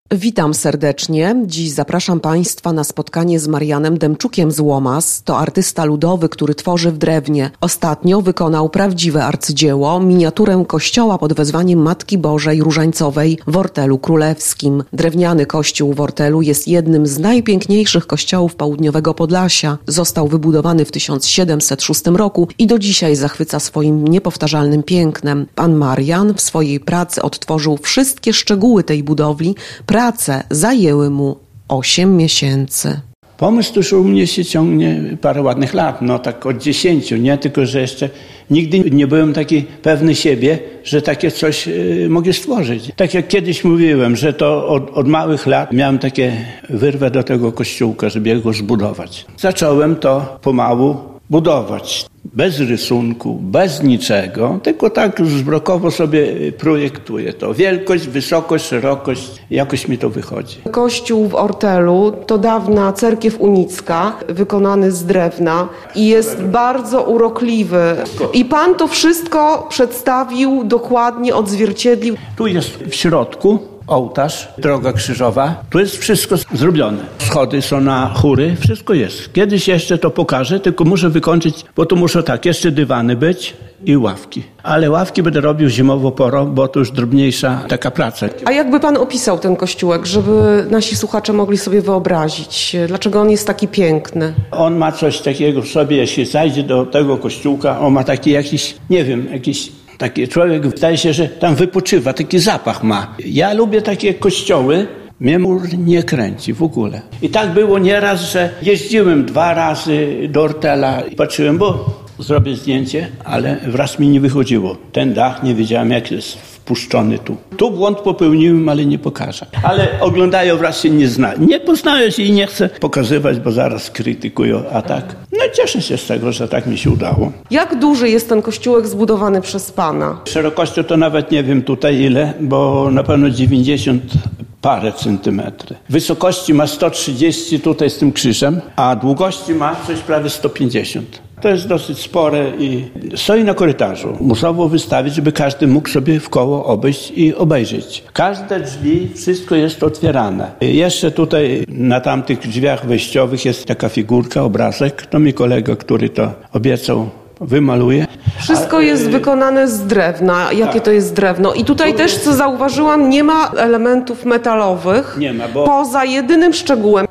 Witam serdecznie. Dziś zapraszam Państwa na spotkanie z Marianem Demczukiem z Łomas. To artysta ludowy, który tworzy w drewnie. Ostatnio wykonał prawdziwe arcydzieło, miniaturę kościoła pod wezwaniem Matki Bożej Różańcowej w Ortelu Królewskim. Drewniany kościół w Ortelu jest jednym z najpiękniejszych kościołów południowego Podlasia. Został wybudowany w 1706 roku i do dzisiaj zachwyca swoim niepowtarzalnym pięknem. Pan Marian w swojej pracy odtworzył wszystkie szczegóły tej budowli. Prace zajęły mu 8 miesięcy. Pomysł już u mnie się ciągnie parę ładnych lat, tak od 10, nie? Tylko że jeszcze nigdy nie byłem taki pewny siebie, że takie coś mogę stworzyć. Tak jak kiedyś mówiłem, że to od małych lat miałem takie wyrwę do tego kościółka, żeby go zbudować. Zacząłem to pomału budować. Bez rysunku, bez niczego, tylko tak zbrokowo sobie projektuję to. Wielkość, wysokość, szerokość, jakoś mi to wychodzi. Kościół w Ortelu to dawna cerkiew unicka, wykonany z drewna i jest bardzo urokliwy. I Pan to wszystko przedstawił, dokładnie odzwierciedlił. Tu jest w środku ołtarz, droga krzyżowa. Tu jest wszystko zrobione. Schody są na chóry, wszystko jest. Kiedyś jeszcze to pokażę, tylko muszę wykończyć, bo tu muszą jeszcze dywany być i ławki. Ale ławki będę robił zimowo porą, bo to już drobniejsza taka praca. A jakby Pan opisał ten kościółek, żeby nasi słuchacze mogli sobie wyobrazić, dlaczego on jest taki piękny? On ma coś takiego w sobie, jeśli zajdzie do tego kościółka, on ma taki jakiś, nie wiem, taki człowiek, wydaje się, że tam wypoczywa, taki zapach ma. Ja lubię takie kościoły, mnie mur nie kręci w ogóle. I tak było nieraz, że jeździłem 2 razy do Ortela i patrzyłem, bo zrobię zdjęcie, ale wraz mi nie wychodziło. Ten dach nie wiedziałem, jak jest wpuszczony tu. Tu błąd popełniłem, ale nie pokażę. Ale oglądają, wraz się nie znają. Nie poznają się i nie chcę pokazywać, bo zaraz krytykują, a tak. I cieszę się z tego, że tak mi się udało. Jak duży jest ten kościółek zbudowany przez Pana? Szerokością to nawet nie wiem tutaj ile, bo na pewno 90 parę centymetry. Wysokości ma 130 tutaj z tym krzyżem, a długości ma coś prawie 150. To jest dosyć spore i stoi na korytarzu. Musowo wystawić, żeby każdy mógł sobie w koło obejść i obejrzeć. Każde drzwi, wszystko jest otwierane. Jeszcze tutaj na tamtych drzwiach wejściowych jest taka figurka, obrazek. To mi kolega, który to obiecał, wymaluje. Wszystko jest wykonane z drewna. Jakie tak. To jest drewno? I tutaj też, co zauważyłam, nie ma elementów metalowych. Nie ma, bo poza jedynym szczegółem.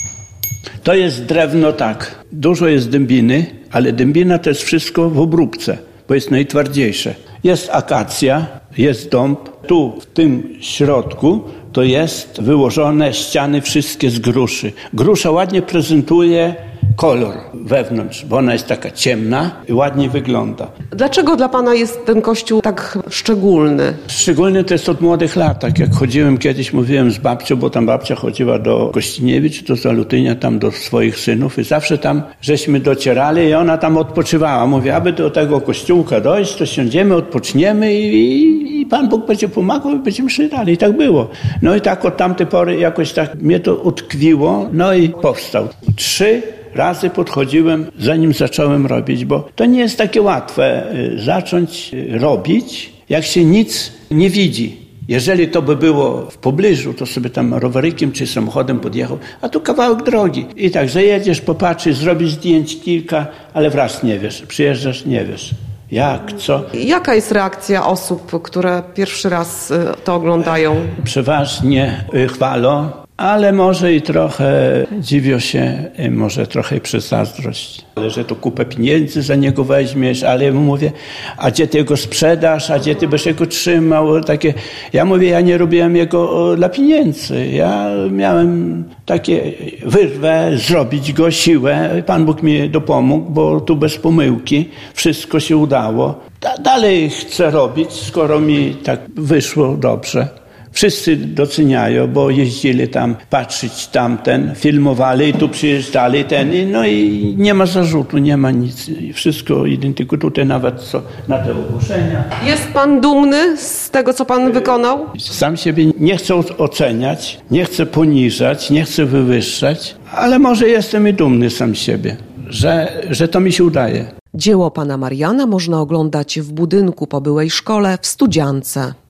To jest drewno, tak. Dużo jest dębiny, ale dębina to jest wszystko w obróbce, bo jest najtwardziejsze. Jest akacja, jest dąb. Tu, w tym środku, to jest wyłożone ściany wszystkie z gruszy. Grusza ładnie prezentuje kolor wewnątrz, bo ona jest taka ciemna i ładnie wygląda. Dlaczego dla Pana jest ten kościół tak szczególny? Szczególny to jest od młodych lat. Tak jak chodziłem kiedyś, mówiłem z babcią, bo tam babcia chodziła do Gościniewicz, do Zalutynia, tam do swoich synów i zawsze tam żeśmy docierali i ona tam odpoczywała. Mówię, aby do tego kościółka dojść, to siądziemy, odpoczniemy i Pan Bóg będzie pomagał i będziemy szli dalej. I tak było. No i tak od tamtej pory jakoś tak mnie to utkwiło, no i powstał. 3 razy podchodziłem, zanim zacząłem robić, bo to nie jest takie łatwe zacząć robić, jak się nic nie widzi. Jeżeli to by było w pobliżu, to sobie tam rowerykiem czy samochodem podjechał, a tu kawałek drogi. I tak zajedziesz, popatrzysz, zrobisz zdjęć kilka, ale wraz nie wiesz, przyjeżdżasz, nie wiesz. Jak, co? Jaka jest reakcja osób, które pierwszy raz to oglądają? Przeważnie chwalą, ale może i trochę dziwią się, może trochę i przez zazdrość. Ale że to kupę pieniędzy za niego weźmiesz, ale ja mu mówię, a gdzie ty go sprzedasz, a gdzie ty byś go trzymał? Takie. Ja mówię, ja nie robiłem jego dla pieniędzy. Ja miałem takie wyrwę, zrobić go, siłę. Pan Bóg mi dopomógł, bo tu bez pomyłki wszystko się udało. Dalej chcę robić, skoro mi tak wyszło dobrze. Wszyscy doceniają, bo jeździli tam patrzeć tamten, filmowali i tu przyjeżdżali no i nie ma zarzutu, nie ma nic. Wszystko identykuje tutaj nawet co na te ogłoszenia. Jest Pan dumny z tego, co Pan wykonał? Sam siebie nie chcę oceniać, nie chcę poniżać, nie chcę wywyższać, ale może jestem i dumny sam z siebie, że to mi się udaje. Dzieło Pana Mariana można oglądać w budynku po byłej szkole w Studziance.